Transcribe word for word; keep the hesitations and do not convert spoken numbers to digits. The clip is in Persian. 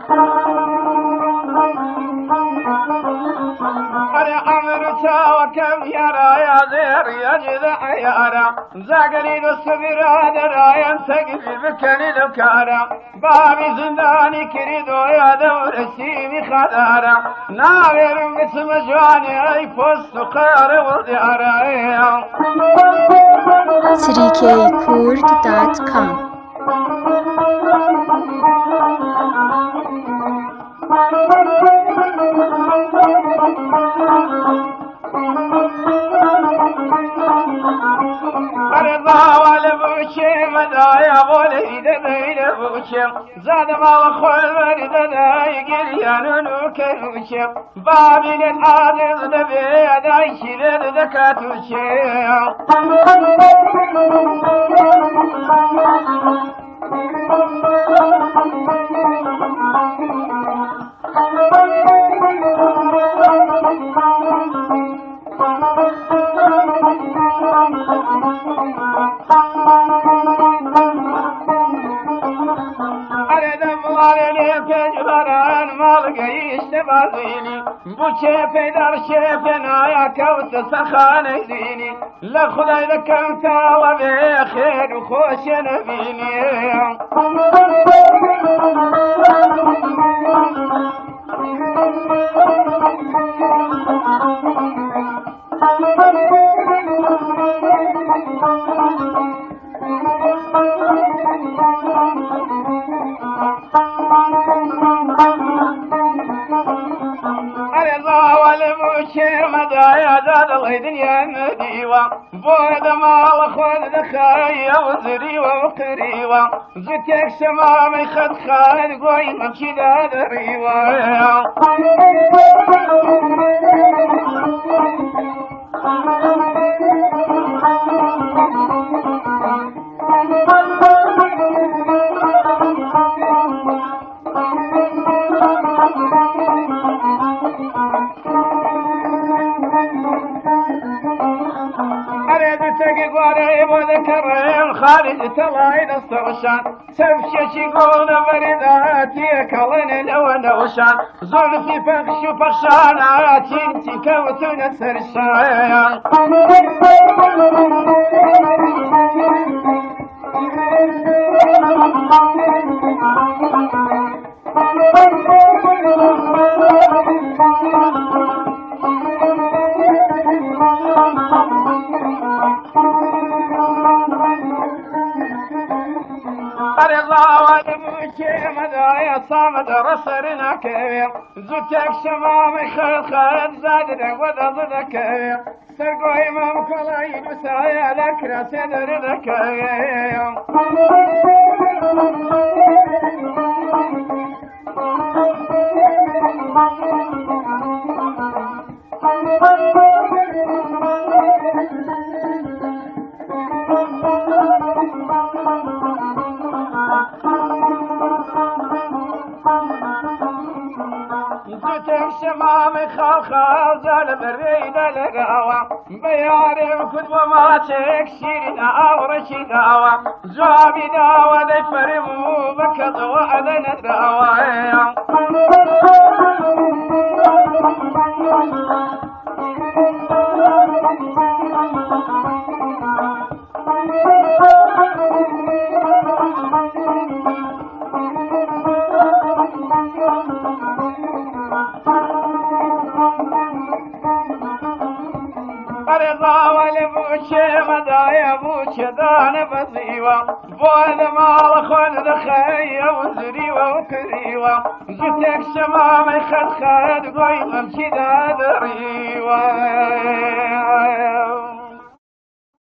وكم يرى يا زير يجد يرى زاقلي السبيرة درايا سقفي بكني دكارا بابي زنداني كريدو يا دور السيمي خدارا ناوير باسم جواني اي فوست قار وديارا three k kurd dot com رضا والبوشي مدايا وليد بين بوشي زاد ما وخل ورد دايق يانو كوشي بابين الحادث دبي دايش لذكاتوشي بوشي في دار شيفنا يا كوت سخان زيني لا خداي لك انت وبي خير وخوش نبيني مدايا زاد الله دنيا مديوة بود ما وخذ ذخايا وزريوة وقريوة زتك شمامي خد خاد قوي ممشي ذا دريوة وذكرين خالد تلايد الصرشان سبشش يقول برداتي كلن لو نوشان زلفي فخش فخشاناتي انتي كوتون السرشان رضا والبوشي مدايا صامد رسرنا كبير زوجك شمامي خل خل زادنا وذا ضد كبير سرقوا إمام كلاي مسايا لك رسدر ذكايا شمامي خاخا زال بريد الغاوة بياري كتب ما تكشير داوة رشي داوة زوابي داوة دي فرمو بكت وعدن الداوة رضا والبوشي مدايا بوشي دان بزيوة بود مال خل دخيا وزريوة وكريوة زتك شمامي خد خد قوي ممشي دا دريوة